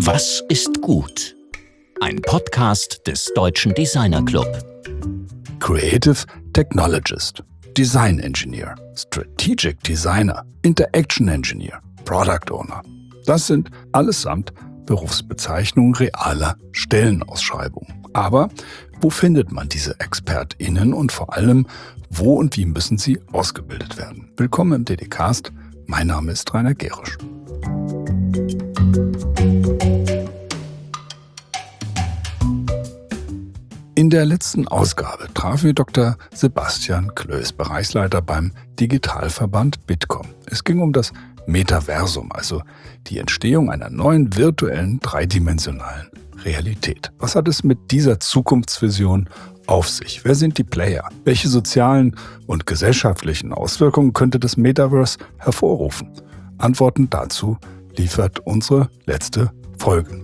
Was ist gut? Ein Podcast des Deutschen Designer Club. Creative Technologist, Design Engineer, Strategic Designer, Interaction Engineer, Product Owner. Das sind allesamt Berufsbezeichnungen realer Stellenausschreibungen. Aber wo findet man diese ExpertInnen und vor allem, wo und wie müssen sie ausgebildet werden? Willkommen im DD-Cast. Mein Name ist Rainer Gerisch. In der letzten Ausgabe trafen wir Dr. Sebastian Klöß, Bereichsleiter beim Digitalverband Bitkom. Es ging um das Metaversum, also die Entstehung einer neuen virtuellen, dreidimensionalen Realität. Was hat es mit dieser Zukunftsvision auf sich? Wer sind die Player? Welche sozialen und gesellschaftlichen Auswirkungen könnte das Metaverse hervorrufen? Antworten dazu liefert unsere letzte Folge.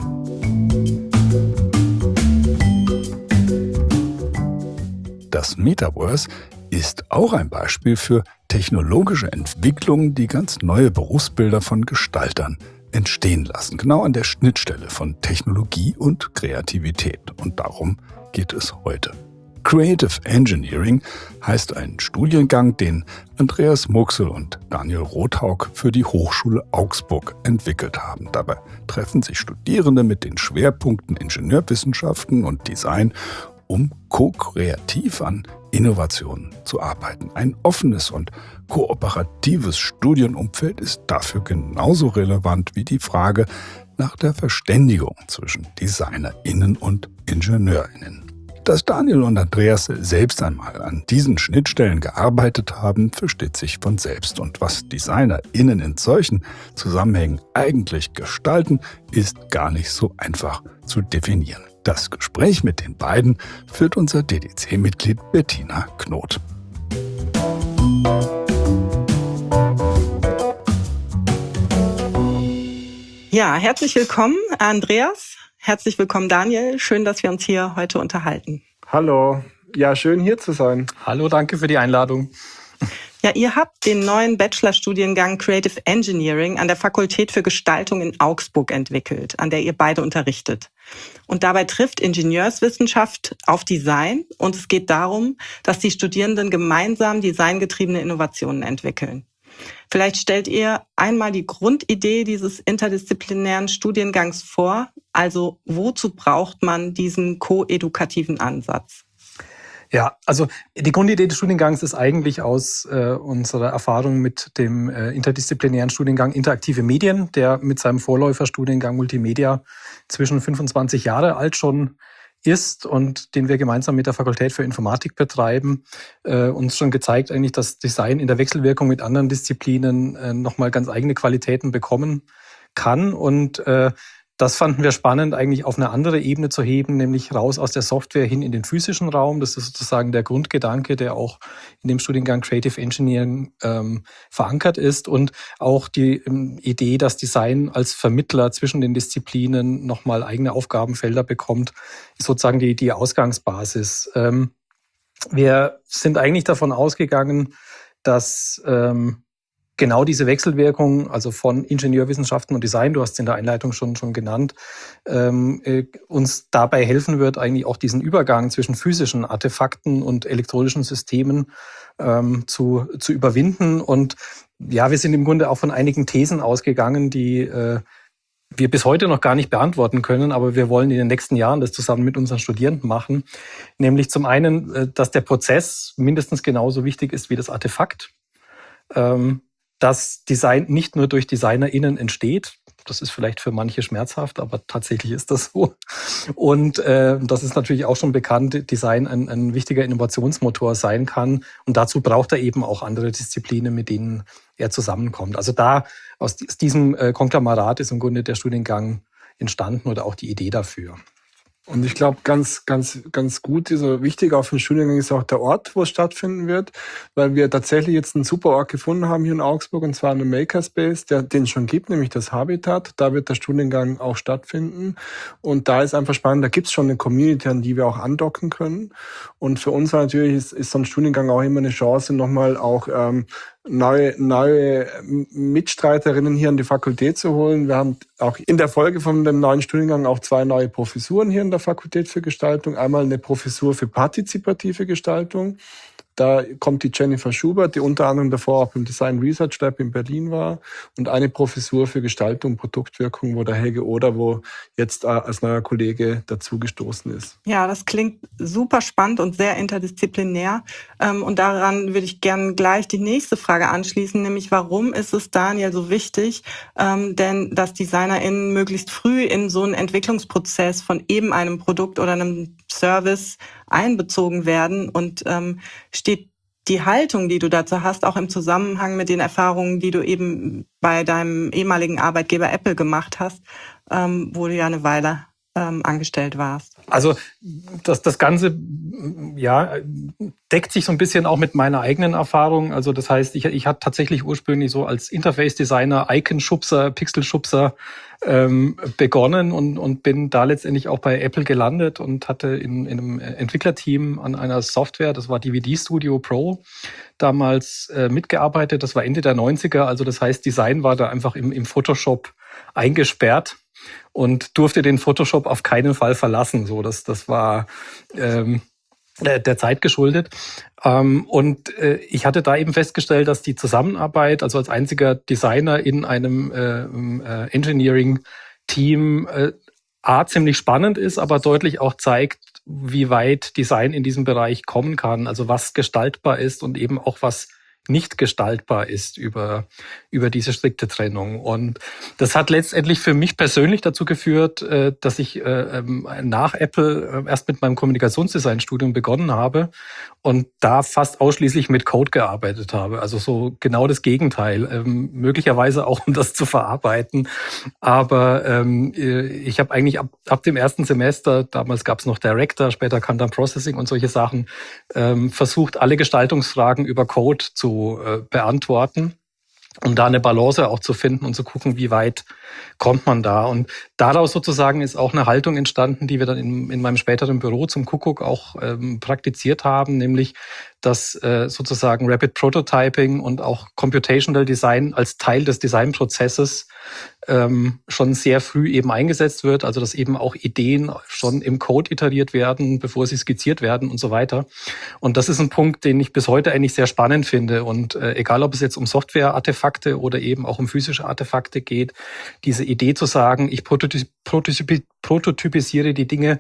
Das Metaverse ist auch ein Beispiel für technologische Entwicklungen, die ganz neue Berufsbilder von Gestaltern entstehen lassen. Genau an der Schnittstelle von Technologie und Kreativität. Und darum geht es heute. Creative Engineering heißt ein Studiengang, den Andreas Muxel und Daniel Rothaug für die Hochschule Augsburg entwickelt haben. Dabei treffen sich Studierende mit den Schwerpunkten Ingenieurwissenschaften und Design, um ko-kreativ an Innovationen zu arbeiten. Ein offenes und kooperatives Studienumfeld ist dafür genauso relevant wie die Frage nach der Verständigung zwischen DesignerInnen und IngenieurInnen. Dass Daniel und Andreas selbst einmal an diesen Schnittstellen gearbeitet haben, versteht sich von selbst. Und was DesignerInnen in solchen Zusammenhängen eigentlich gestalten, ist gar nicht so einfach zu definieren. Das Gespräch mit den beiden führt unser DDC-Mitglied Bettina Knot. Ja, herzlich willkommen, Andreas. Herzlich willkommen, Daniel. Schön, dass wir uns hier heute unterhalten. Hallo. Ja, schön hier zu sein. Hallo, danke für die Einladung. Ja, ihr habt den neuen Bachelorstudiengang Creative Engineering an der Fakultät für Gestaltung in Augsburg entwickelt, an der ihr beide unterrichtet. Und dabei trifft Ingenieurswissenschaft auf Design und es geht darum, dass die Studierenden gemeinsam designgetriebene Innovationen entwickeln. Vielleicht stellt ihr einmal die Grundidee dieses interdisziplinären Studiengangs vor. Also wozu braucht man diesen koedukativen Ansatz? Ja, also die Grundidee des Studiengangs ist eigentlich aus unserer Erfahrung mit dem interdisziplinären Studiengang Interaktive Medien, der mit seinem Vorläuferstudiengang Multimedia zwischen 25 Jahre alt schon ist und den wir gemeinsam mit der Fakultät für Informatik betreiben, uns schon gezeigt eigentlich, dass Design in der Wechselwirkung mit anderen Disziplinen nochmal ganz eigene Qualitäten bekommen kann. Und das fanden wir spannend, eigentlich auf eine andere Ebene zu heben, nämlich raus aus der Software hin in den physischen Raum. Das ist sozusagen der Grundgedanke, der auch in dem Studiengang Creative Engineering verankert ist und auch die Idee, dass Design als Vermittler zwischen den Disziplinen nochmal eigene Aufgabenfelder bekommt, ist sozusagen die Ausgangsbasis. Wir sind eigentlich davon ausgegangen, dass genau diese Wechselwirkung, also von Ingenieurwissenschaften und Design, du hast es in der Einleitung schon genannt, uns dabei helfen wird, eigentlich auch diesen Übergang zwischen physischen Artefakten und elektronischen Systemen zu überwinden. Und ja, wir sind im Grunde auch von einigen Thesen ausgegangen, die wir bis heute noch gar nicht beantworten können, aber wir wollen in den nächsten Jahren das zusammen mit unseren Studierenden machen. Nämlich zum einen, dass der Prozess mindestens genauso wichtig ist wie das Artefakt. Dass Design nicht nur durch DesignerInnen entsteht. Das ist vielleicht für manche schmerzhaft, aber tatsächlich ist das so. Und das ist natürlich auch schon bekannt, Design ein wichtiger Innovationsmotor sein kann. Und dazu braucht er eben auch andere Disziplinen, mit denen er zusammenkommt. Also aus diesem Konglomerat ist im Grunde der Studiengang entstanden oder auch die Idee dafür. Und ich glaube, ganz gut, so wichtig auf dem Studiengang ist auch der Ort, wo es stattfinden wird, weil wir tatsächlich jetzt einen super Ort gefunden haben hier in Augsburg, und zwar einen Makerspace, den es schon gibt, nämlich das Habitat. Da wird der Studiengang auch stattfinden. Und da ist einfach spannend, da gibt es schon eine Community, an die wir auch andocken können. Und für uns natürlich ist so ein Studiengang auch immer eine Chance, nochmal auch neue Mitstreiterinnen hier an die Fakultät zu holen. Wir haben auch in der Folge von dem neuen Studiengang auch 2 neue Professuren hier in der Fakultät für Gestaltung. Einmal eine Professur für partizipative Gestaltung. Da kommt die Jennifer Schubert, die unter anderem davor auch im Design Research Lab in Berlin war, und eine Professur für Gestaltung, Produktwirkung, wo der Helge Oder jetzt als neuer Kollege dazugestoßen ist. Ja, das klingt super spannend und sehr interdisziplinär. Und daran würde ich gerne gleich die nächste Frage anschließen, nämlich warum ist es, Daniel, so wichtig, denn dass DesignerInnen möglichst früh in so einen Entwicklungsprozess von eben einem Produkt oder einem Service einbezogen werden, und steht die Haltung, die du dazu hast, auch im Zusammenhang mit den Erfahrungen, die du eben bei deinem ehemaligen Arbeitgeber Apple gemacht hast, wo du ja eine Weile angestellt warst? Also das Ganze deckt sich so ein bisschen auch mit meiner eigenen Erfahrung. Also das heißt, ich hatte tatsächlich ursprünglich so als Interface-Designer, Icon-Schubser, Pixel-Schubser begonnen und bin da letztendlich auch bei Apple gelandet und hatte in einem Entwicklerteam an einer Software, das war DVD Studio Pro, damals mitgearbeitet. Das war Ende der 90er, also das heißt, Design war da einfach im Photoshop eingesperrt und durfte den Photoshop auf keinen Fall verlassen. So, das war der Zeit geschuldet. Und ich hatte da eben festgestellt, dass die Zusammenarbeit, also als einziger Designer in einem Engineering-Team, ziemlich spannend ist, aber deutlich auch zeigt, wie weit Design in diesem Bereich kommen kann. Also was gestaltbar ist und eben auch was nicht gestaltbar ist über diese strikte Trennung. Und das hat letztendlich für mich persönlich dazu geführt, dass ich nach Apple erst mit meinem Kommunikationsdesign-Studium begonnen habe und da fast ausschließlich mit Code gearbeitet habe. Also so genau das Gegenteil. Möglicherweise auch, um das zu verarbeiten. Aber ich habe eigentlich ab dem ersten Semester, damals gab es noch Director, später kam dann Processing und solche Sachen, versucht, alle Gestaltungsfragen über Code zu beantworten, um da eine Balance auch zu finden und zu gucken, wie weit kommt man da. Und daraus sozusagen ist auch eine Haltung entstanden, die wir dann in meinem späteren Büro zum Kuckuck auch praktiziert haben, nämlich dass sozusagen Rapid Prototyping und auch Computational Design als Teil des Designprozesses schon sehr früh eben eingesetzt wird, also dass eben auch Ideen schon im Code iteriert werden, bevor sie skizziert werden und so weiter. Und das ist ein Punkt, den ich bis heute eigentlich sehr spannend finde. Und egal, ob es jetzt um Software-Artefakte oder eben auch um physische Artefakte geht, diese Idee zu sagen, ich prototypisiere die Dinge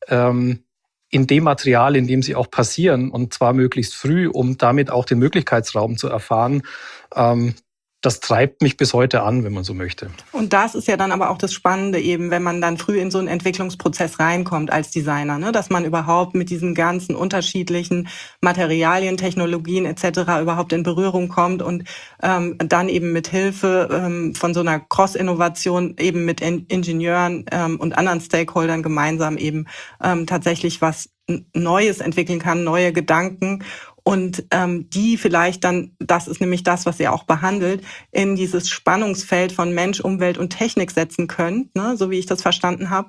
in dem Material, in dem sie auch passieren, und zwar möglichst früh, um damit auch den Möglichkeitsraum zu erfahren, das treibt mich bis heute an, wenn man so möchte. Und das ist ja dann aber auch das Spannende eben, wenn man dann früh in so einen Entwicklungsprozess reinkommt als Designer, ne? Dass man überhaupt mit diesen ganzen unterschiedlichen Materialien, Technologien etc. überhaupt in Berührung kommt und dann eben mit Hilfe von so einer Cross-Innovation eben mit Ingenieuren und anderen Stakeholdern gemeinsam eben tatsächlich was Neues entwickeln kann, neue Gedanken. Und die vielleicht dann, das ist nämlich das, was ihr auch behandelt, in dieses Spannungsfeld von Mensch, Umwelt und Technik setzen könnt, ne, so wie ich das verstanden habe.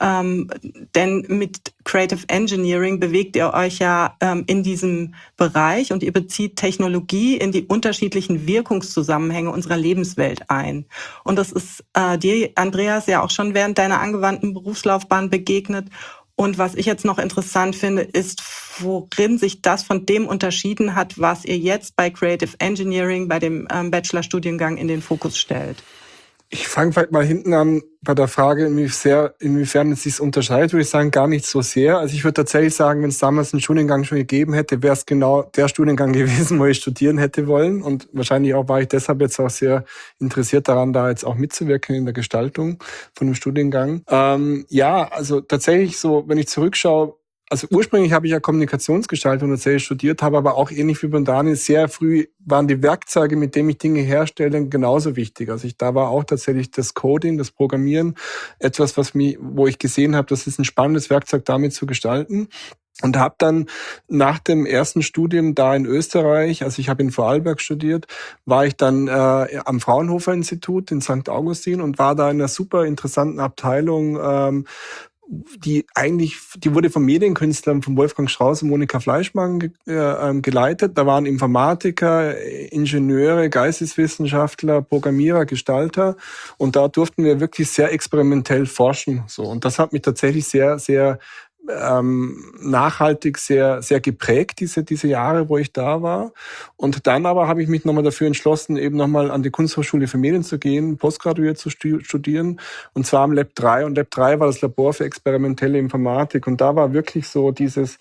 Denn mit Creative Engineering bewegt ihr euch ja in diesem Bereich und ihr bezieht Technologie in die unterschiedlichen Wirkungszusammenhänge unserer Lebenswelt ein. Und das ist dir, Andreas, ja auch schon während deiner angewandten Berufslaufbahn begegnet. Und was ich jetzt noch interessant finde, ist, worin sich das von dem unterschieden hat, was ihr jetzt bei Creative Engineering, bei dem Bachelorstudiengang in den Fokus stellt. Ich fange vielleicht mal hinten an bei der Frage, inwiefern es sich unterscheidet, würde ich sagen, gar nicht so sehr. Also ich würde tatsächlich sagen, wenn es damals einen Studiengang schon gegeben hätte, wäre es genau der Studiengang gewesen, wo ich studieren hätte wollen. Und wahrscheinlich auch war ich deshalb jetzt auch sehr interessiert daran, da jetzt auch mitzuwirken in der Gestaltung von dem Studiengang. Also tatsächlich so, wenn ich zurückschaue, also ursprünglich habe ich ja Kommunikationsgestaltung tatsächlich studiert, habe aber auch ähnlich wie bei Daniel sehr früh waren die Werkzeuge, mit denen ich Dinge herstelle, genauso wichtig. Also da war auch tatsächlich das Coding, das Programmieren etwas, wo ich gesehen habe, das ist ein spannendes Werkzeug, damit zu gestalten. Und habe dann nach dem ersten Studium da in Österreich, also ich habe in Vorarlberg studiert, war ich dann am Fraunhofer Institut in St. Augustin und war da in einer super interessanten Abteilung, die wurde von Medienkünstlern, von Wolfgang Strauß und Monika Fleischmann geleitet. Da waren Informatiker, Ingenieure, Geisteswissenschaftler, Programmierer, Gestalter. Und da durften wir wirklich sehr experimentell forschen. So. Und das hat mich tatsächlich sehr, sehr nachhaltig sehr, sehr geprägt, diese Jahre, wo ich da war. Und dann aber habe ich mich nochmal dafür entschlossen, eben nochmal an die Kunsthochschule für Medien zu gehen, postgraduiert zu studieren, und zwar am Lab 3. Und Lab 3 war das Labor für experimentelle Informatik. Und da war wirklich so dieses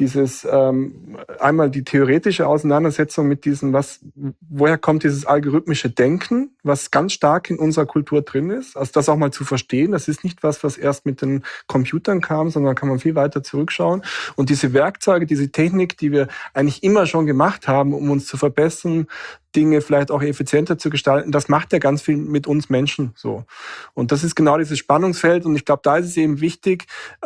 einmal die theoretische Auseinandersetzung mit diesem, woher kommt dieses algorithmische Denken, was ganz stark in unserer Kultur drin ist. Also das auch mal zu verstehen. Das ist nicht was erst mit den Computern kam, sondern kann man viel weiter zurückschauen. Und diese Werkzeuge, diese Technik, die wir eigentlich immer schon gemacht haben, um uns zu verbessern, Dinge vielleicht auch effizienter zu gestalten, das macht ja ganz viel mit uns Menschen so. Und das ist genau dieses Spannungsfeld. Und ich glaube, da ist es eben wichtig,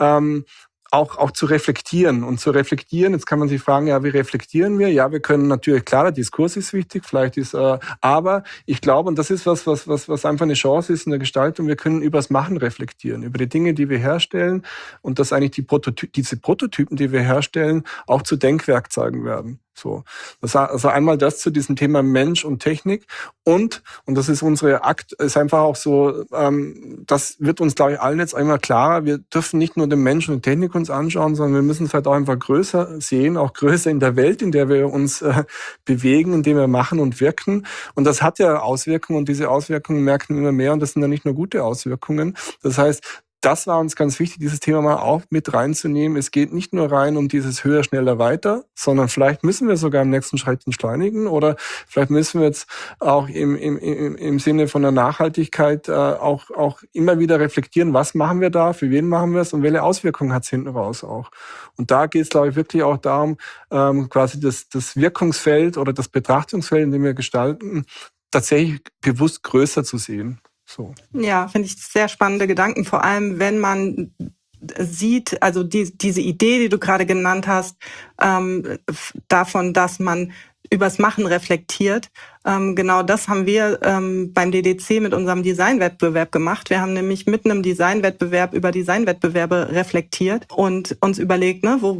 auch zu reflektieren. Und zu reflektieren, jetzt kann man sich fragen, ja, wie reflektieren wir? Ja, wir können natürlich, klar, der Diskurs ist wichtig, vielleicht ist, aber ich glaube, und das ist was einfach eine Chance ist in der Gestaltung, wir können übers Machen reflektieren, über die Dinge, die wir herstellen, und dass eigentlich diese Prototypen, die wir herstellen, auch zu Denkwerkzeugen werden. So. Also einmal das zu diesem Thema Mensch und Technik, und das ist ist einfach auch so, das wird uns, glaube ich, allen jetzt einmal klarer. Wir dürfen nicht nur den Menschen und Technik uns anschauen, sondern wir müssen es halt auch einfach größer sehen, auch größer in der Welt, in der wir uns bewegen, in der wir machen und wirken. Und das hat ja Auswirkungen, und diese Auswirkungen merken wir immer mehr, und das sind ja nicht nur gute Auswirkungen. Das heißt, das war uns ganz wichtig, dieses Thema mal auch mit reinzunehmen. Es geht nicht nur rein um dieses höher, schneller, weiter, sondern vielleicht müssen wir sogar im nächsten Schritt entschleunigen, oder vielleicht müssen wir jetzt auch im Sinne von der Nachhaltigkeit auch immer wieder reflektieren, was machen wir da, für wen machen wir es und welche Auswirkungen hat es hinten raus auch. Und da geht es, glaube ich, wirklich auch darum, quasi das Wirkungsfeld oder das Betrachtungsfeld, in dem wir gestalten, tatsächlich bewusst größer zu sehen. So. Ja, finde ich sehr spannende Gedanken, vor allem wenn man sieht, also diese Idee, die du gerade genannt hast, davon, dass man übers Machen reflektiert. Genau das haben wir beim DDC mit unserem Designwettbewerb gemacht. Wir haben nämlich mitten im Designwettbewerb über Designwettbewerbe reflektiert und uns überlegt,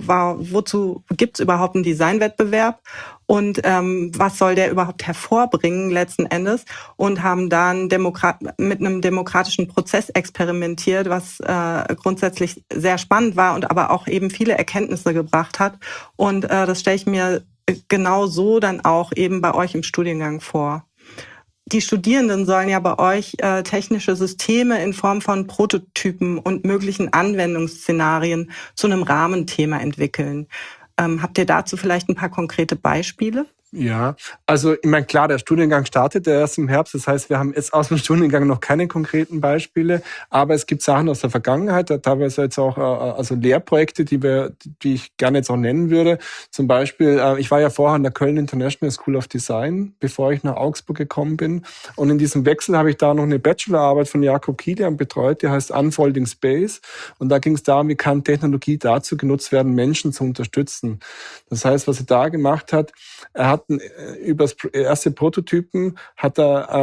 wozu gibt's überhaupt einen Designwettbewerb und was soll der überhaupt hervorbringen letzten Endes, und haben dann mit einem demokratischen Prozess experimentiert, was grundsätzlich sehr spannend war und aber auch eben viele Erkenntnisse gebracht hat. Und das stelle ich mir genau so dann auch eben bei euch im Studiengang vor. Die Studierenden sollen ja bei euch technische Systeme in Form von Prototypen und möglichen Anwendungsszenarien zu einem Rahmenthema entwickeln. Habt ihr dazu vielleicht ein paar konkrete Beispiele? Ja, also ich meine, klar, der Studiengang startet ja erst im Herbst. Das heißt, wir haben jetzt aus dem Studiengang noch keine konkreten Beispiele, aber es gibt Sachen aus der Vergangenheit, teilweise jetzt auch also Lehrprojekte, die ich gerne jetzt auch nennen würde. Zum Beispiel, ich war ja vorher an der Köln International School of Design, bevor ich nach Augsburg gekommen bin. Und in diesem Wechsel habe ich da noch eine Bachelorarbeit von Jakob Kilian betreut, die heißt Unfolding Space. Und da ging es darum, wie kann Technologie dazu genutzt werden, Menschen zu unterstützen. Das heißt, was er da gemacht hat, er hat über das erste Prototypen hat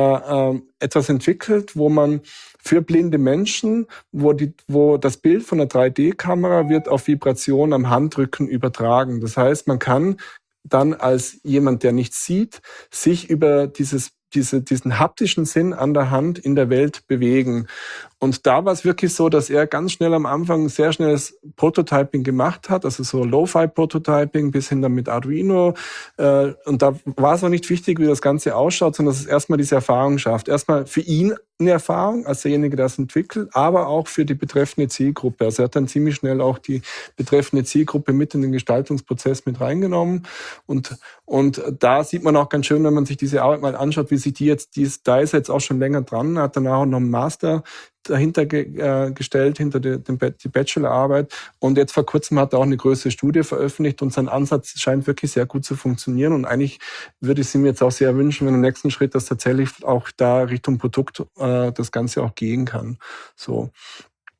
er etwas entwickelt, wo man für blinde Menschen, wo das Bild von einer 3D-Kamera wird auf Vibration am Handrücken übertragen. Das heißt, man kann dann als jemand, der nichts sieht, sich über diesen haptischen Sinn an der Hand in der Welt bewegen. Und da war es wirklich so, dass er ganz schnell am Anfang sehr schnelles Prototyping gemacht hat, also so Lo-Fi-Prototyping bis hin dann mit Arduino. Und da war es auch nicht wichtig, wie das Ganze ausschaut, sondern dass es erstmal diese Erfahrung schafft. Erstmal für ihn eine Erfahrung als derjenige, der es entwickelt, aber auch für die betreffende Zielgruppe. Also er hat dann ziemlich schnell auch die betreffende Zielgruppe mit in den Gestaltungsprozess mit reingenommen. Und da sieht man auch ganz schön, wenn man sich diese Arbeit mal anschaut, wie sich da ist er jetzt auch schon länger dran, hat danach auch noch einen Master dahinter gestellt, hinter die Bachelorarbeit. Und jetzt vor kurzem hat er auch eine größere Studie veröffentlicht und sein Ansatz scheint wirklich sehr gut zu funktionieren. Und eigentlich würde ich es ihm jetzt auch sehr wünschen, wenn im nächsten Schritt das tatsächlich auch da Richtung Produkt das Ganze auch gehen kann. So.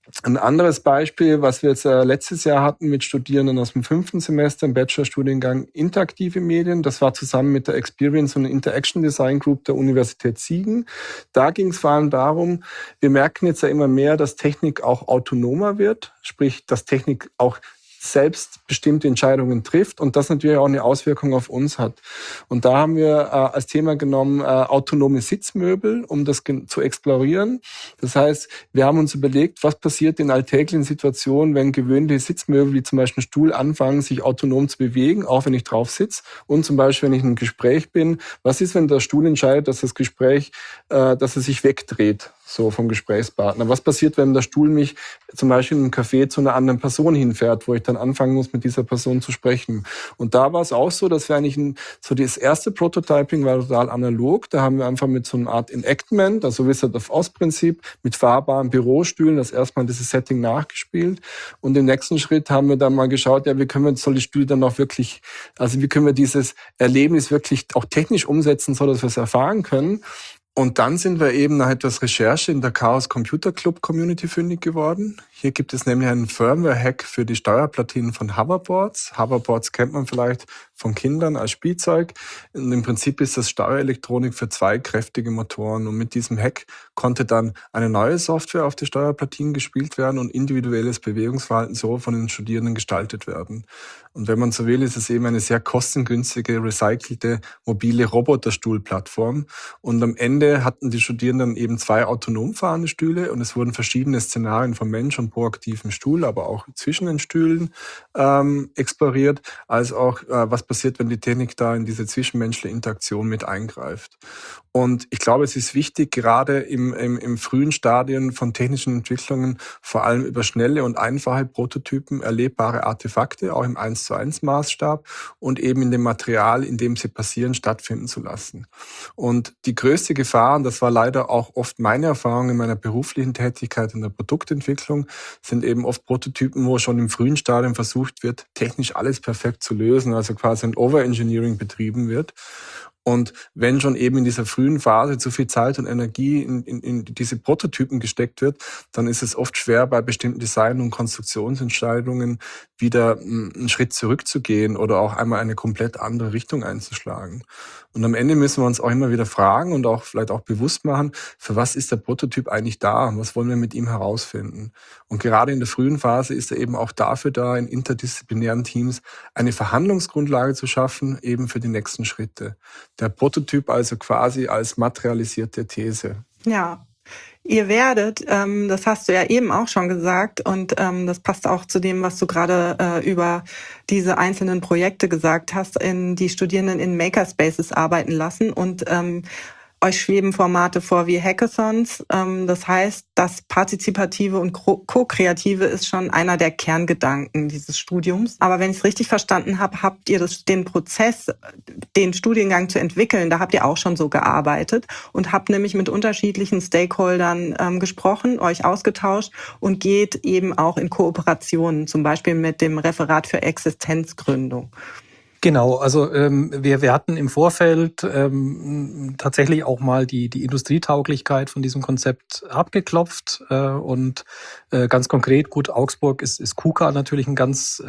Ein anderes Beispiel, was wir jetzt letztes Jahr hatten mit Studierenden aus dem 5. Semester im Bachelorstudiengang interaktive Medien. Das war zusammen mit der Experience und Interaction Design Group der Universität Siegen. Da ging es vor allem darum, wir merken jetzt ja immer mehr, dass Technik auch autonomer wird, sprich, dass Technik auch selbst bestimmte Entscheidungen trifft und das natürlich auch eine Auswirkung auf uns hat. Und da haben wir als Thema genommen autonome Sitzmöbel, um das zu explorieren. Das heißt, wir haben uns überlegt, was passiert in alltäglichen Situationen, wenn gewöhnliche Sitzmöbel, wie zum Beispiel ein Stuhl, anfangen, sich autonom zu bewegen, auch wenn ich drauf sitze. Und zum Beispiel, wenn ich in einem Gespräch bin, was ist, wenn der Stuhl entscheidet, dass das Gespräch, dass er sich wegdreht, so vom Gesprächspartner? Was passiert, wenn der Stuhl mich zum Beispiel in einem Café zu einer anderen Person hinfährt, wo ich dann anfangen muss, mit dieser Person zu sprechen? Und da war es auch so, dass wir eigentlich so das erste Prototyping war total analog. Da haben wir einfach mit so einer Art Enactment, also Wizard-of-Oz-Prinzip, mit fahrbaren Bürostühlen das erstmal dieses Setting nachgespielt. Und im nächsten Schritt haben wir dann mal geschaut, ja, wie können wir solche Stühle dann auch wirklich, also wie können wir dieses Erlebnis wirklich auch technisch umsetzen, so dass wir es erfahren können. Und dann sind wir eben nach etwas Recherche in der Chaos Computer Club Community fündig geworden. Hier gibt es nämlich einen Firmware-Hack für die Steuerplatinen von Hoverboards. Hoverboards kennt man vielleicht von Kindern als Spielzeug. Und im Prinzip ist das Steuerelektronik für 2 kräftige Motoren. Und mit diesem Hack konnte dann eine neue Software auf die Steuerplatinen gespielt werden und individuelles Bewegungsverhalten so von den Studierenden gestaltet werden. Und wenn man so will, ist es eben eine sehr kostengünstige, recycelte, mobile Roboterstuhlplattform. Und am Ende hatten die Studierenden eben 2 autonom fahrende Stühle und es wurden verschiedene Szenarien vom Mensch und proaktiven Stuhl, aber auch zwischen den Stühlen exploriert, als auch was passiert, wenn die Technik da in diese zwischenmenschliche Interaktion mit eingreift. Und ich glaube, es ist wichtig, gerade im frühen Stadien von technischen Entwicklungen vor allem über schnelle und einfache Prototypen erlebbare Artefakte, auch im 1:1 Maßstab und eben in dem Material, in dem sie passieren, stattfinden zu lassen. Und die größte Gefahr, und das war leider auch oft meine Erfahrung in meiner beruflichen Tätigkeit in der Produktentwicklung, sind eben oft Prototypen, wo schon im frühen Stadium versucht wird, technisch alles perfekt zu lösen, also quasi ein Overengineering betrieben wird. Und wenn schon eben in dieser frühen Phase zu viel Zeit und Energie in diese Prototypen gesteckt wird, dann ist es oft schwer, bei bestimmten Design- und Konstruktionsentscheidungen wieder einen Schritt zurückzugehen oder auch einmal eine komplett andere Richtung einzuschlagen. Und am Ende müssen wir uns auch immer wieder fragen und auch vielleicht auch bewusst machen, für was ist der Prototyp eigentlich da? Was wollen wir mit ihm herausfinden? Und gerade in der frühen Phase ist er eben auch dafür da, in interdisziplinären Teams eine Verhandlungsgrundlage zu schaffen, eben für die nächsten Schritte. Der Prototyp also quasi als materialisierte These. Ja. Ihr werdet, das hast du ja eben auch schon gesagt und das passt auch zu dem, was du gerade über diese einzelnen Projekte gesagt hast, die Studierenden in Makerspaces arbeiten lassen und euch schweben Formate vor wie Hackathons. Das heißt, das Partizipative und Co-Kreative ist schon einer der Kerngedanken dieses Studiums. Aber wenn ich es richtig verstanden habe, habt ihr den Prozess, den Studiengang zu entwickeln, da habt ihr auch schon so gearbeitet und habt nämlich mit unterschiedlichen Stakeholdern gesprochen, euch ausgetauscht und geht eben auch in Kooperationen, zum Beispiel mit dem Referat für Existenzgründung. Genau, also wir hatten im Vorfeld tatsächlich auch mal die Industrietauglichkeit von diesem Konzept abgeklopft und ganz konkret, gut, Augsburg ist KUKA natürlich ein ganz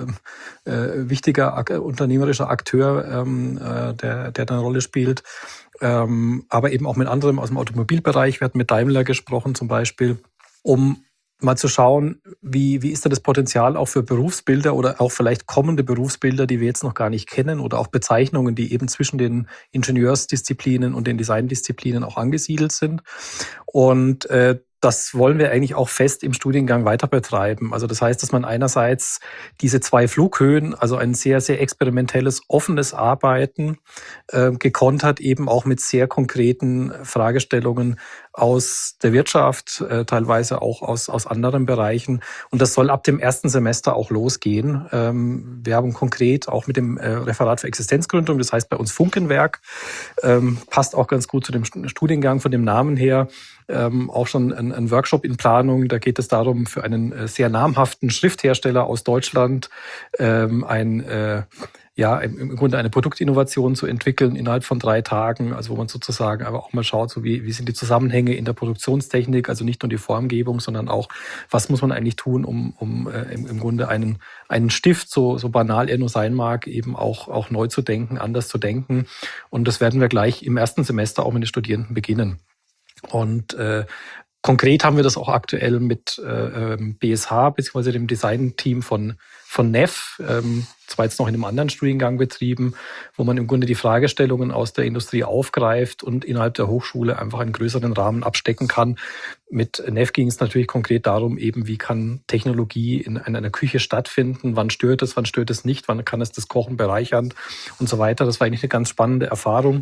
wichtiger unternehmerischer Akteur, der da eine Rolle spielt, aber eben auch mit anderem aus dem Automobilbereich. Wir hatten mit Daimler gesprochen zum Beispiel, um mal zu schauen, wie ist da das Potenzial auch für Berufsbilder oder auch vielleicht kommende Berufsbilder, die wir jetzt noch gar nicht kennen oder auch Bezeichnungen, die eben zwischen den Ingenieursdisziplinen und den Designdisziplinen auch angesiedelt sind. Und das wollen wir eigentlich auch fest im Studiengang weiter betreiben. Also das heißt, dass man einerseits diese 2 Flughöhen, also ein sehr, sehr experimentelles, offenes Arbeiten gekontert eben auch mit sehr konkreten Fragestellungen aus der Wirtschaft, teilweise auch aus anderen Bereichen. Und das soll ab dem 1. Semester auch losgehen. Wir haben konkret auch mit dem Referat für Existenzgründung, das heißt bei uns Funkenwerk, passt auch ganz gut zu dem Studiengang von dem Namen her, auch schon ein Workshop in Planung. Da geht es darum, für einen sehr namhaften Schrifthersteller aus Deutschland ein im Grunde eine Produktinnovation zu entwickeln innerhalb von 3 Tagen, also wo man sozusagen aber auch mal schaut, so wie sind die Zusammenhänge in der Produktionstechnik, also nicht nur die Formgebung, sondern auch, was muss man eigentlich tun, um im Grunde einen Stift, so banal er nur sein mag, eben auch neu zu denken, anders zu denken. Und das werden wir gleich im ersten Semester auch mit den Studierenden beginnen. Und konkret haben wir das auch aktuell mit BSH bzw. dem Design-Team von NEF, zwar jetzt noch in einem anderen Studiengang betrieben, wo man im Grunde die Fragestellungen aus der Industrie aufgreift und innerhalb der Hochschule einfach einen größeren Rahmen abstecken kann. Mit NEF ging es natürlich konkret darum, eben wie kann Technologie in einer Küche stattfinden, wann stört es nicht, wann kann es das Kochen bereichern und so weiter. Das war eigentlich eine ganz spannende Erfahrung.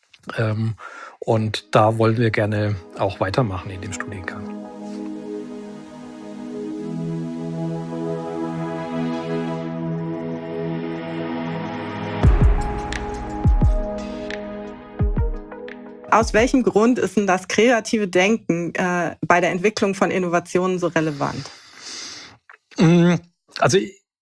Und da wollen wir gerne auch weitermachen in dem Studiengang. Aus welchem Grund ist denn das kreative Denken bei der Entwicklung von Innovationen so relevant? Also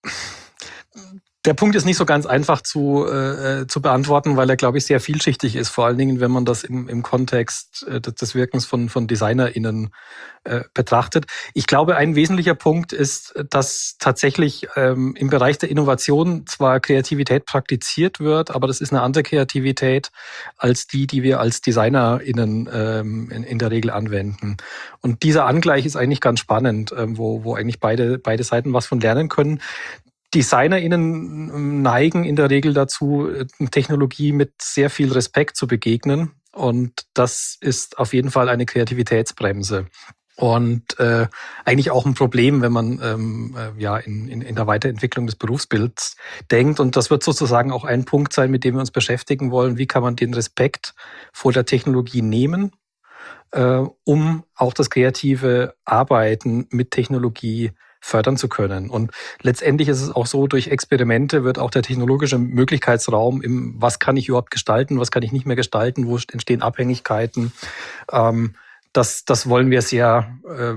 der Punkt ist nicht so ganz einfach zu beantworten, weil er, glaube ich, sehr vielschichtig ist. Vor allen Dingen, wenn man das im Kontext des Wirkens von DesignerInnen betrachtet. Ich glaube, ein wesentlicher Punkt ist, dass tatsächlich im Bereich der Innovation zwar Kreativität praktiziert wird, aber das ist eine andere Kreativität als die wir als DesignerInnen in der Regel anwenden. Und dieser Angleich ist eigentlich ganz spannend, wo eigentlich beide Seiten was von lernen können. DesignerInnen neigen in der Regel dazu, Technologie mit sehr viel Respekt zu begegnen. Und das ist auf jeden Fall eine Kreativitätsbremse. Und eigentlich auch ein Problem, wenn man in der Weiterentwicklung des Berufsbilds denkt. Und das wird sozusagen auch ein Punkt sein, mit dem wir uns beschäftigen wollen. Wie kann man den Respekt vor der Technologie nehmen, um auch das kreative Arbeiten mit Technologie fördern zu können. Und letztendlich ist es auch so, durch Experimente wird auch der technologische Möglichkeitsraum was kann ich überhaupt gestalten, was kann ich nicht mehr gestalten, wo entstehen Abhängigkeiten. Das wollen wir sehr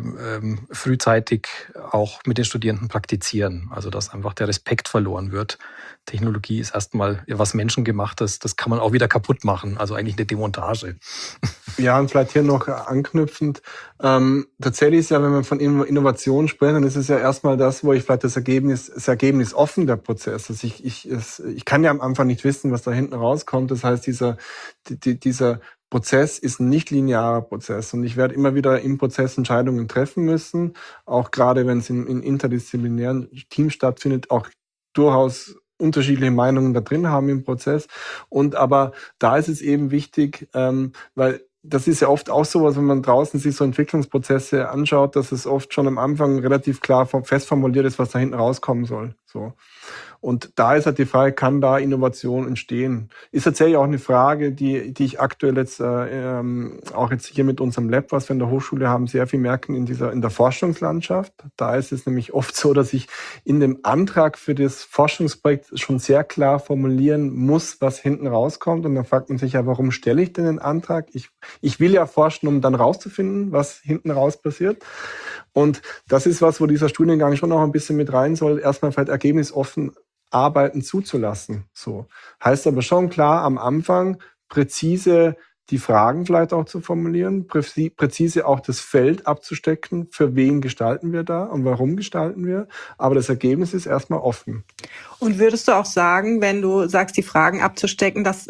frühzeitig auch mit den Studierenden praktizieren. Also dass einfach der Respekt verloren wird. Technologie ist erstmal was Menschengemachtes, das kann man auch wieder kaputt machen, also eigentlich eine Demontage. Ja, und vielleicht hier noch anknüpfend. Tatsächlich ist ja, wenn wir von Innovation sprechen, dann ist es ja erstmal das, wo ich vielleicht das Ergebnis offen, der Prozess. Also ich kann ja am Anfang nicht wissen, was da hinten rauskommt. Das heißt, dieser Prozess ist ein nicht linearer Prozess und ich werde immer wieder im Prozess Entscheidungen treffen müssen, auch gerade wenn es in interdisziplinären Teams stattfindet, auch durchaus unterschiedliche Meinungen da drin haben im Prozess. Aber da ist es eben wichtig, weil das ist ja oft auch so, wenn man draußen sich so Entwicklungsprozesse anschaut, dass es oft schon am Anfang relativ klar fest formuliert ist, was da hinten rauskommen soll. So. Und da ist halt die Frage, kann da Innovation entstehen? Ist tatsächlich auch eine Frage, die ich aktuell jetzt auch jetzt hier mit unserem Lab, was wir in der Hochschule haben, sehr viel merken in der Forschungslandschaft. Da ist es nämlich oft so, dass ich in dem Antrag für das Forschungsprojekt schon sehr klar formulieren muss, was hinten rauskommt. Und dann fragt man sich ja, warum stelle ich denn den Antrag? Ich will ja forschen, um dann rauszufinden, was hinten raus passiert. Und das ist was, wo dieser Studiengang schon auch ein bisschen mit rein soll, erstmal vielleicht ergebnisoffen Arbeiten zuzulassen. So. Heißt aber schon klar, am Anfang präzise die Fragen vielleicht auch zu formulieren, präzise auch das Feld abzustecken, für wen gestalten wir da und warum gestalten wir. Aber das Ergebnis ist erstmal offen. Und würdest du auch sagen, wenn du sagst, die Fragen abzustecken, dass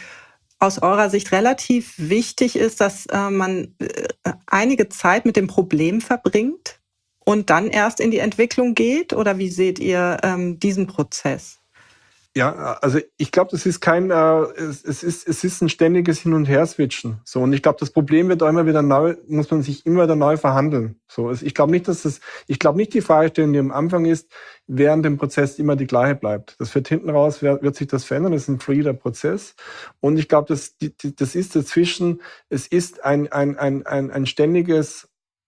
aus eurer Sicht relativ wichtig ist, dass man einige Zeit mit dem Problem verbringt und dann erst in die Entwicklung geht? Oder wie seht ihr diesen Prozess? Ja, also ich glaube, das ist es ist ein ständiges Hin- und Her-Switchen. So, und ich glaube, das Problem wird auch immer wieder muss man sich immer wieder neu verhandeln. So, ich glaube nicht, die Fragestellung, die am Anfang ist, während dem Prozess immer die gleiche bleibt. Das wird hinten raus, wird sich das verändern. Das ist ein fluider Prozess. Und ich glaube, das ist dazwischen, es ist ein ständiges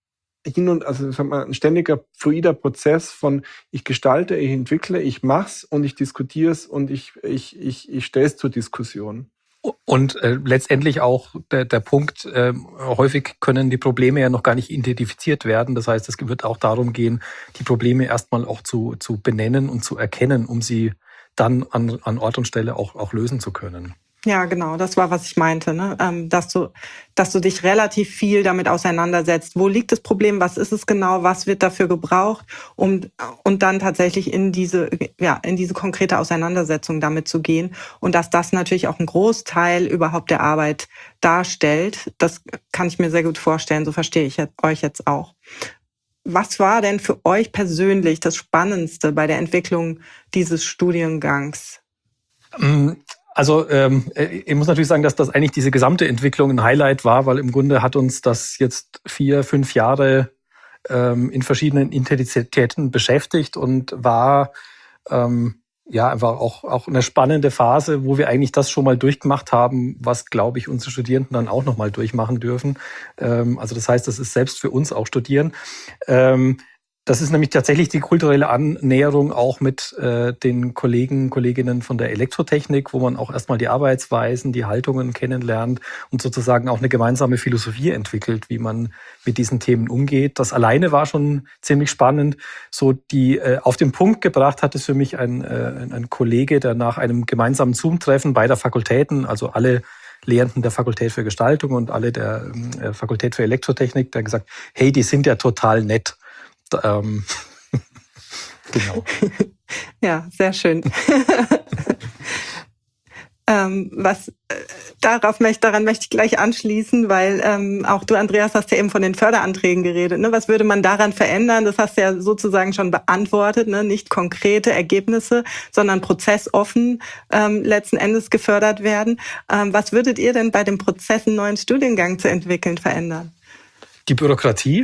ein ständiger fluider Prozess von ich gestalte, ich entwickle, ich mach's und ich diskutiere es und ich stelle es zur Diskussion. Und letztendlich auch der Punkt, häufig können die Probleme ja noch gar nicht identifiziert werden. Das heißt, es wird auch darum gehen, die Probleme erstmal auch zu benennen und zu erkennen, um sie dann an Ort und Stelle auch lösen zu können. Ja, genau, das war, was ich meinte, ne? Dass du dich relativ viel damit auseinandersetzt. Wo liegt das Problem? Was ist es genau? Was wird dafür gebraucht? Und dann tatsächlich in diese konkrete Auseinandersetzung damit zu gehen. Und dass das natürlich auch einen Großteil überhaupt der Arbeit darstellt. Das kann ich mir sehr gut vorstellen. So verstehe ich euch jetzt auch. Was war denn für euch persönlich das Spannendste bei der Entwicklung dieses Studiengangs? Also ich muss natürlich sagen, dass das eigentlich diese gesamte Entwicklung ein Highlight war, weil im Grunde hat uns das jetzt 4-5 Jahre in verschiedenen Intensitäten beschäftigt und war einfach auch eine spannende Phase, wo wir eigentlich das schon mal durchgemacht haben, was, glaube ich, unsere Studierenden dann auch nochmal durchmachen dürfen. Also das heißt, das ist selbst für uns auch Studieren. Das ist nämlich tatsächlich die kulturelle Annäherung auch mit den Kolleginnen von der Elektrotechnik, wo man auch erstmal die Arbeitsweisen, die Haltungen kennenlernt und sozusagen auch eine gemeinsame Philosophie entwickelt, wie man mit diesen Themen umgeht. Das alleine war schon ziemlich spannend. So die auf den Punkt gebracht hat es für mich ein Kollege, der nach einem gemeinsamen Zoom-Treffen beider Fakultäten, also alle Lehrenden der Fakultät für Gestaltung und alle der Fakultät für Elektrotechnik, der gesagt, hey, die sind ja total nett. Genau. Ja, sehr schön. Daran möchte ich gleich anschließen, weil auch du, Andreas, hast ja eben von den Förderanträgen geredet. Ne? Was würde man daran verändern? Das hast du ja sozusagen schon beantwortet. Ne? Nicht konkrete Ergebnisse, sondern prozessoffen letzten Endes gefördert werden. Was würdet ihr denn bei dem Prozess, einen neuen Studiengang zu entwickeln, verändern? Die Bürokratie.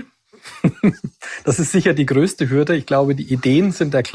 Das ist sicher die größte Hürde. Ich glaube, die Ideen sind das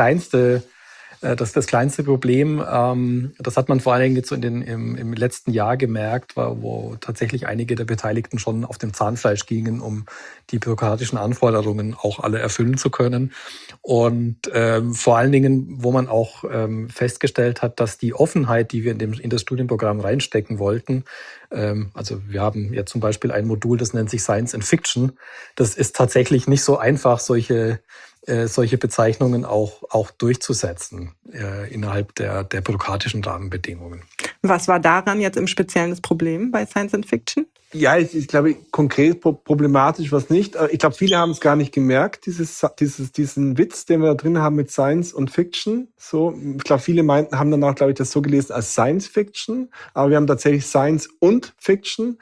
kleinste Problem. Das hat man vor allen Dingen jetzt so im letzten Jahr gemerkt, wo tatsächlich einige der Beteiligten schon auf dem Zahnfleisch gingen, um die bürokratischen Anforderungen auch alle erfüllen zu können. Und vor allen Dingen, wo man auch festgestellt hat, dass die Offenheit, die wir in das Studienprogramm reinstecken wollten, also wir haben ja zum Beispiel ein Modul, das nennt sich Science and Fiction. Das ist tatsächlich nicht so einfach, solche Bezeichnungen auch durchzusetzen innerhalb der bürokratischen Rahmenbedingungen. Was war daran jetzt im Speziellen das Problem bei Science and Fiction? Ja, ich glaube, konkret problematisch war es nicht. Ich glaube, viele haben es gar nicht gemerkt, diesen Witz, den wir da drin haben mit Science und Fiction. So, ich glaube, viele haben dann auch, glaube ich, das so gelesen als Science Fiction, aber wir haben tatsächlich Science und Fiction.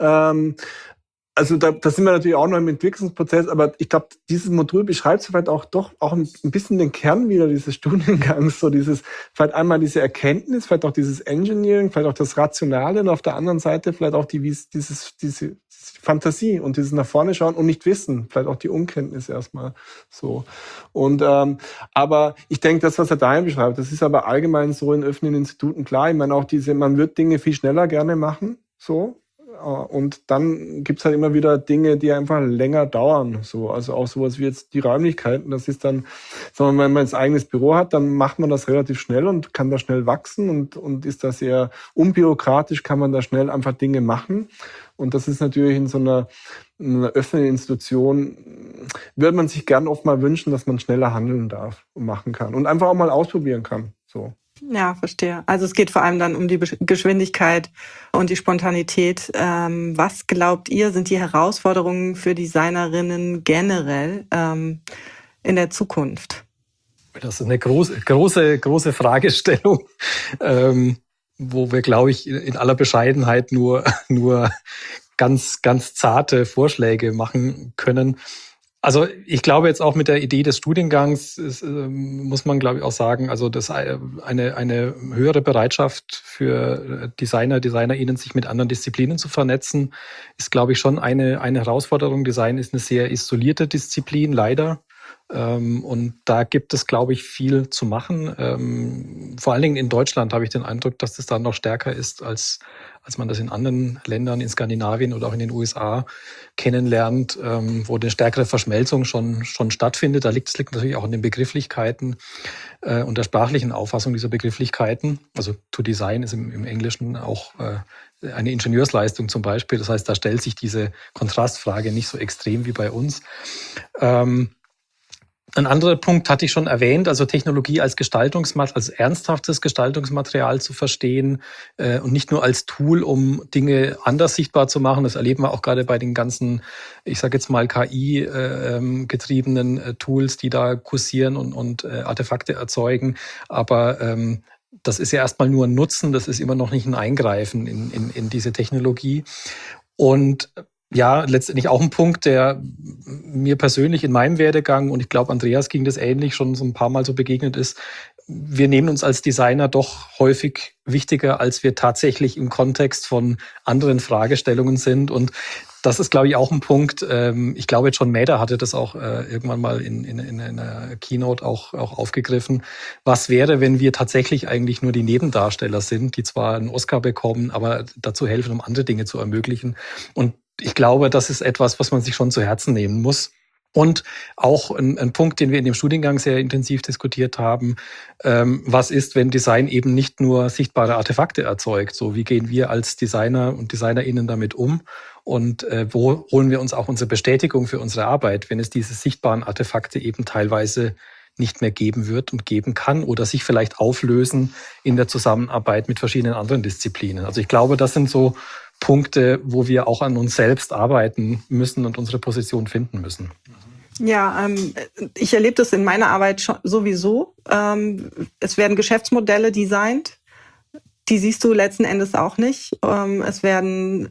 Also da sind wir natürlich auch noch im Entwicklungsprozess, aber ich glaube, dieses Modul beschreibt vielleicht auch ein bisschen den Kern wieder dieses Studiengangs, so vielleicht einmal diese Erkenntnis, vielleicht auch dieses Engineering, vielleicht auch das Rationale und auf der anderen Seite vielleicht auch diese Fantasie und dieses nach vorne schauen und nicht wissen, vielleicht auch die Unkenntnis erstmal so. Und aber ich denke, das, was er dahin beschreibt, das ist aber allgemein so in öffentlichen Instituten klar. Ich meine auch man wird Dinge viel schneller gerne machen, so. Und dann gibt's halt immer wieder Dinge, die einfach länger dauern. So, also auch sowas wie jetzt die Räumlichkeiten. Das ist dann, sagen wir mal, wenn man ein eigenes Büro hat, dann macht man das relativ schnell und kann da schnell wachsen und ist da sehr unbürokratisch, kann man da schnell einfach Dinge machen. Und das ist natürlich in so einer öffentlichen Institution, würde man sich gern oft mal wünschen, dass man schneller handeln darf und machen kann und einfach auch mal ausprobieren kann. So. Ja, verstehe. Also es geht vor allem dann um die Geschwindigkeit und die Spontanität. Was glaubt ihr, sind die Herausforderungen für Designerinnen generell in der Zukunft? Das ist eine große Fragestellung, wo wir, glaube ich, in aller Bescheidenheit nur ganz zarte Vorschläge machen können. Also ich glaube jetzt auch mit der Idee des Studiengangs muss man, glaube ich, auch sagen, also dass eine höhere Bereitschaft für DesignerInnen, sich mit anderen Disziplinen zu vernetzen, ist, glaube ich, schon eine Herausforderung. Design ist eine sehr isolierte Disziplin, leider. Und da gibt es, glaube ich, viel zu machen. Vor allen Dingen in Deutschland habe ich den Eindruck, dass das da noch stärker ist, als man das in anderen Ländern, in Skandinavien oder auch in den USA kennenlernt, wo eine stärkere Verschmelzung schon stattfindet. Das liegt natürlich auch in den Begrifflichkeiten und der sprachlichen Auffassung dieser Begrifflichkeiten. Also to design ist im Englischen auch eine Ingenieursleistung zum Beispiel. Das heißt, da stellt sich diese Kontrastfrage nicht so extrem wie bei uns. Ein anderer Punkt hatte ich schon erwähnt, also Technologie als als ernsthaftes Gestaltungsmaterial zu verstehen und nicht nur als Tool, um Dinge anders sichtbar zu machen. Das erleben wir auch gerade bei den ganzen, ich sage jetzt mal KI-getriebenen Tools, die da kursieren und Artefakte erzeugen. Aber das ist ja erstmal nur ein Nutzen, das ist immer noch nicht ein Eingreifen in diese Technologie. Und ja, letztendlich auch ein Punkt, der mir persönlich in meinem Werdegang, und ich glaube, Andreas ging das ähnlich, schon so ein paar Mal so begegnet ist. Wir nehmen uns als Designer doch häufig wichtiger, als wir tatsächlich im Kontext von anderen Fragestellungen sind. Und das ist, glaube ich, auch ein Punkt. Ich glaube, John Maeder hatte das auch irgendwann mal in einer Keynote auch aufgegriffen. Was wäre, wenn wir tatsächlich eigentlich nur die Nebendarsteller sind, die zwar einen Oscar bekommen, aber dazu helfen, um andere Dinge zu ermöglichen? Und ich glaube, das ist etwas, was man sich schon zu Herzen nehmen muss. Und auch ein Punkt, den wir in dem Studiengang sehr intensiv diskutiert haben, was ist, wenn Design eben nicht nur sichtbare Artefakte erzeugt? So, wie gehen wir als Designer und DesignerInnen damit um? Und wo holen wir uns auch unsere Bestätigung für unsere Arbeit, wenn es diese sichtbaren Artefakte eben teilweise nicht mehr geben wird und geben kann oder sich vielleicht auflösen in der Zusammenarbeit mit verschiedenen anderen Disziplinen? Also ich glaube, das sind so Punkte, wo wir auch an uns selbst arbeiten müssen und unsere Position finden müssen. Ja, ich erlebe das in meiner Arbeit sowieso. Es werden Geschäftsmodelle designt, die siehst du letzten Endes auch nicht. Es werden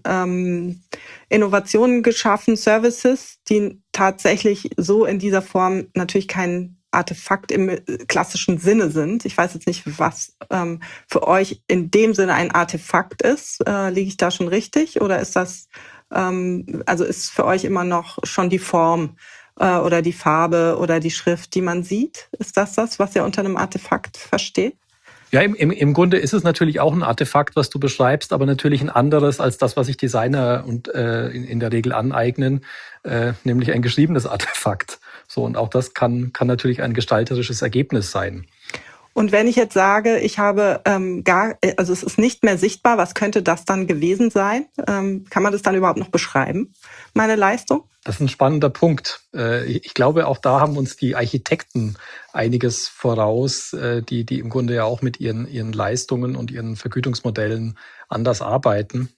Innovationen geschaffen, Services, die tatsächlich so in dieser Form natürlich kein Artefakt im klassischen Sinne sind. Ich weiß jetzt nicht, was für euch in dem Sinne ein Artefakt ist. Liege ich da schon richtig? Oder ist das, also ist für euch immer noch schon die Form oder die Farbe oder die Schrift, die man sieht? Ist das, was ihr unter einem Artefakt versteht? Ja, im Grunde ist es natürlich auch ein Artefakt, was du beschreibst, aber natürlich ein anderes als das, was sich Designer und in der Regel aneignen, nämlich ein geschriebenes Artefakt. So, und auch das kann natürlich ein gestalterisches Ergebnis sein. Und wenn ich jetzt sage, ich habe also es ist nicht mehr sichtbar, was könnte das dann gewesen sein? Kann man das dann überhaupt noch beschreiben, meine Leistung? Das ist ein spannender Punkt. Ich glaube, auch da haben uns die Architekten einiges voraus, die im Grunde ja auch mit ihren Leistungen und ihren Vergütungsmodellen anders arbeiten.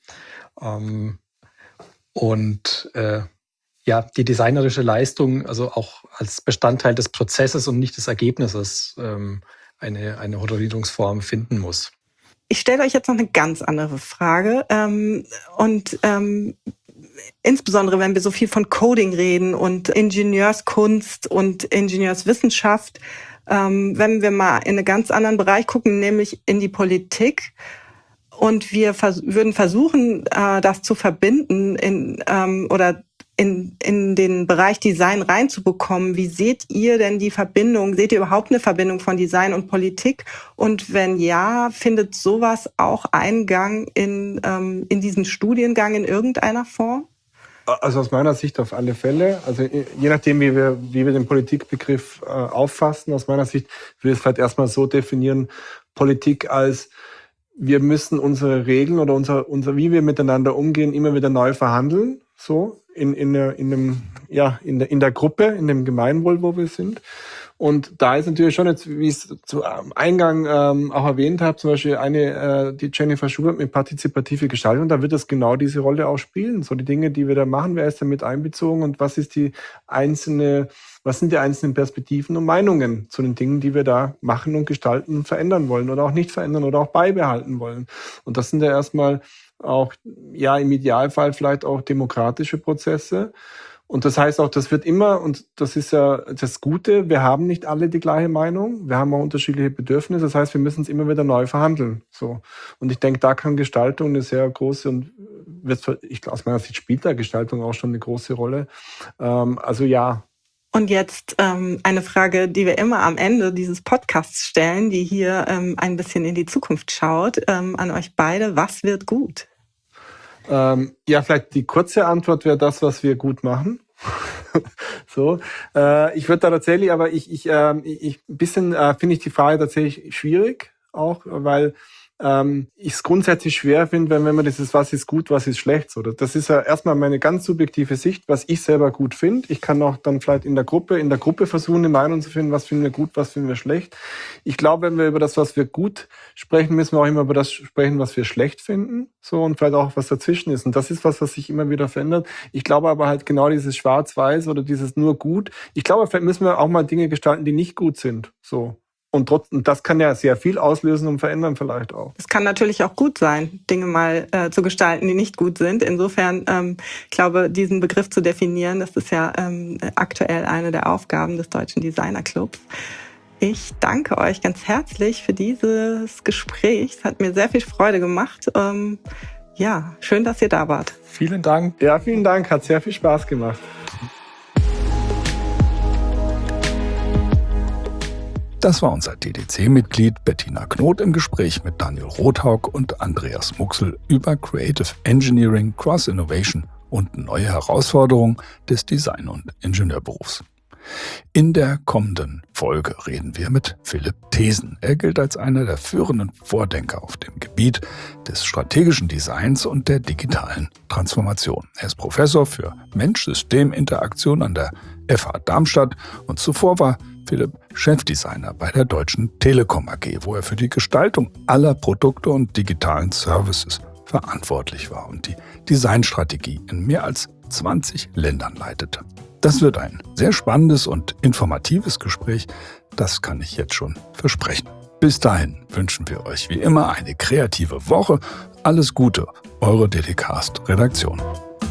Ja, die designerische Leistung, also auch als Bestandteil des Prozesses und nicht des Ergebnisses, eine Honorierungsform finden muss. Ich stelle euch jetzt noch eine ganz andere Frage. Insbesondere, wenn wir so viel von Coding reden und Ingenieurskunst und Ingenieurswissenschaft, wenn wir mal in einen ganz anderen Bereich gucken, nämlich in die Politik, und wir würden versuchen, das zu verbinden in den Bereich Design reinzubekommen. Wie seht ihr denn die Verbindung? Seht ihr überhaupt eine Verbindung von Design und Politik? Und wenn ja, findet sowas auch Eingang in diesen Studiengang in irgendeiner Form? Also aus meiner Sicht auf alle Fälle. Also je nachdem, wie wir den Politikbegriff auffassen, aus meiner Sicht würde ich es vielleicht erstmal so definieren, Politik als wir müssen unsere Regeln oder unser wie wir miteinander umgehen, immer wieder neu verhandeln. So in der Gruppe, in dem Gemeinwohl, wo wir sind. Und da ist natürlich schon jetzt, wie ich es zu Eingang auch erwähnt habe, zum Beispiel die Jennifer Schubert mit partizipative Gestaltung, da wird es genau diese Rolle auch spielen. So die Dinge, die wir da machen, wer ist da mit einbezogen und was sind die einzelnen Perspektiven und Meinungen zu den Dingen, die wir da machen und gestalten und verändern wollen oder auch nicht verändern oder auch beibehalten wollen. Und das sind ja erstmal auch, ja, im Idealfall vielleicht auch demokratische Prozesse. Und das heißt auch, das wird immer, und das ist ja das Gute, wir haben nicht alle die gleiche Meinung, wir haben auch unterschiedliche Bedürfnisse, das heißt, wir müssen es immer wieder neu verhandeln. So. Und ich denke, da kann Gestaltung eine sehr große und aus meiner Sicht spielt da Gestaltung auch schon eine große Rolle. Also ja. Und jetzt eine Frage, die wir immer am Ende dieses Podcasts stellen, die hier ein bisschen in die Zukunft schaut, an euch beide. Was wird gut? Ja, vielleicht die kurze Antwort wäre das, was wir gut machen. So, ich würde da tatsächlich, aber finde ich die Frage tatsächlich schwierig, auch weil ich es grundsätzlich schwer finde, wenn man dieses was ist gut, was ist schlecht. So, das ist ja erstmal meine ganz subjektive Sicht, was ich selber gut finde. Ich kann auch dann vielleicht in der Gruppe versuchen, eine Meinung zu finden, was finden wir gut, was finden wir schlecht. Ich glaube, wenn wir über das, was wir gut sprechen, müssen wir auch immer über das sprechen, was wir schlecht finden. So, und vielleicht auch, was dazwischen ist. Und das ist was sich immer wieder verändert. Ich glaube aber halt genau dieses Schwarz-Weiß oder dieses nur gut. Ich glaube, vielleicht müssen wir auch mal Dinge gestalten, die nicht gut sind. So. Und das kann ja sehr viel auslösen und verändern vielleicht auch. Es kann natürlich auch gut sein, Dinge mal zu gestalten, die nicht gut sind. Insofern, glaube, diesen Begriff zu definieren, das ist ja aktuell eine der Aufgaben des Deutschen Designerclubs. Ich danke euch ganz herzlich für dieses Gespräch. Es hat mir sehr viel Freude gemacht. Ja, schön, dass ihr da wart. Vielen Dank. Ja, vielen Dank. Hat sehr viel Spaß gemacht. Das war unser DDC-Mitglied Bettina Knoth im Gespräch mit Daniel Rothaug und Andreas Muxel über Creative Engineering, Cross-Innovation und neue Herausforderungen des Design- und Ingenieurberufs. In der kommenden Folge reden wir mit Philipp Thesen. Er gilt als einer der führenden Vordenker auf dem Gebiet des strategischen Designs und der digitalen Transformation. Er ist Professor für Mensch-System-Interaktion an der FH Darmstadt und zuvor war Philipp Chefdesigner bei der Deutschen Telekom AG, wo er für die Gestaltung aller Produkte und digitalen Services verantwortlich war und die Designstrategie in mehr als 20 Ländern leitete. Das wird ein sehr spannendes und informatives Gespräch, das kann ich jetzt schon versprechen. Bis dahin wünschen wir euch wie immer eine kreative Woche. Alles Gute, eure DDcast-Redaktion.